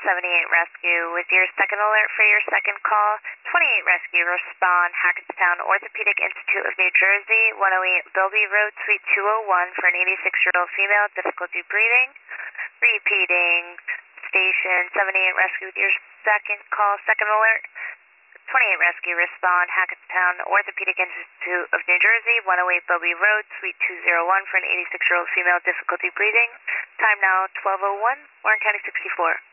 78 Rescue with your second alert for your second call. 28 Rescue, respond Hackettstown Orthopedic Institute of New Jersey, 108 Bilby Road, Suite 201 for an 86-year-old female, difficulty breathing. Repeating, station 78 Rescue with your second call, second alert. 28 Rescue, respond Hackettstown Orthopedic Institute of New Jersey, 108 Bilby Road, Suite 201 for an 86-year-old female, difficulty breathing. Time now 12:01, Warren County 64.